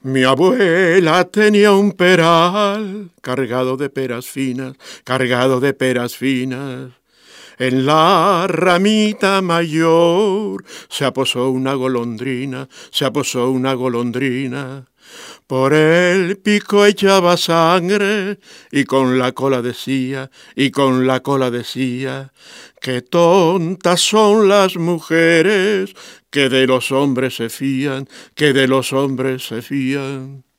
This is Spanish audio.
Mi abuela tenía un peral cargado de peras finas, cargado de peras finas. En la ramita mayor se aposó una golondrina, se aposó una golondrina. Por el pico echaba sangre y con la cola decía, y con la cola decía, qué tontas son las mujeres que de los hombres se fían, que de los hombres se fían.